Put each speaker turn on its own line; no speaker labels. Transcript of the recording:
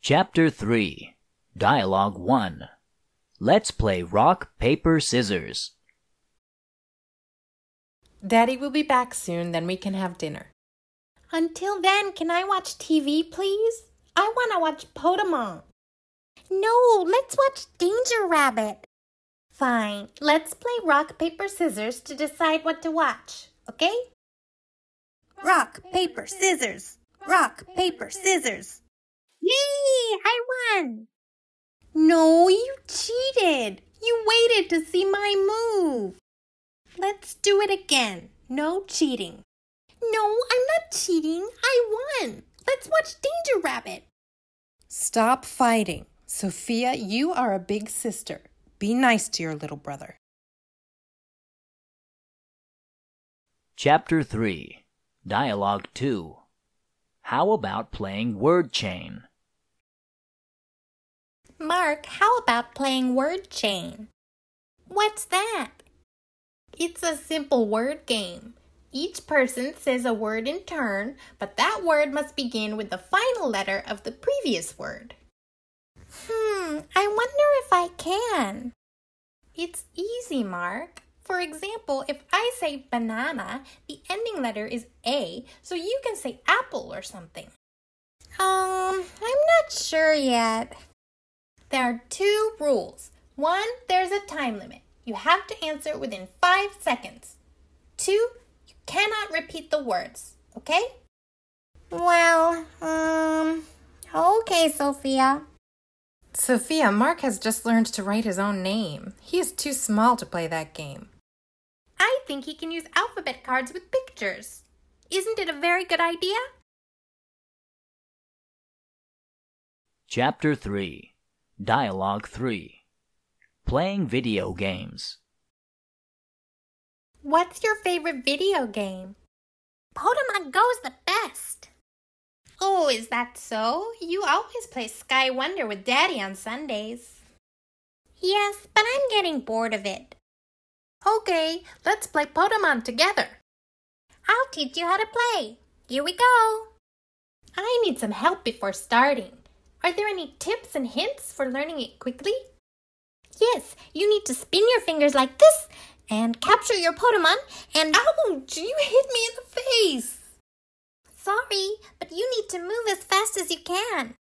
Chapter 3, Dialogue 1. Let's play rock, paper, scissors.
Daddy will be back soon, then we can have dinner.
Until then, can I watch TV, please? I want to watch Podemon. No, let's watch Danger Rabbit. Fine, let's play rock, paper, scissors to decide what to watch, okay?
Rock, paper, scissors. Rock, paper, scissors.
Yay! I won! No, you cheated. You waited to see my move. Let's do it again. No cheating. No, I'm not cheating. I won. Let's watch Danger Rabbit.
Stop fighting. Sophia, you are a big sister. Be nice to your little brother.
Chapter 3, Dialogue 2. How about playing word chain?
Mark, how about playing word chain? What's that? It's a simple word game. Each person says a word in turn, but that word must begin with the final letter of the previous word. I wonder if I can. It's easy, Mark. For example, if I say banana, the ending letter is A, so you can say apple or something. I'm not sure yet. There are 2 rules. 1, there's a time limit. You have to answer within 5 seconds. 2, you cannot repeat the words, okay? Well, okay, Sophia.
Sophia, Mark has just learned to write his own name. He is too small to play that game.
I think he can use alphabet cards with pictures. Isn't it a very good idea?
Chapter 3, Dialogue 3. Playing video games.
What's your favorite video game? Podemon Go's the best. Oh, is that so? You always play Sky Wonder with Daddy on Sundays. Yes, but I'm getting bored of it.
Okay, let's play Podemon together.
I'll teach you how to play. Here we go. I need some help before starting. Are there any tips and hints for learning it quickly? Yes, you need to spin your fingers like this and capture your Podemon and...
Ouch! You hit me in the face!
Sorry, but you need to move as fast as you can.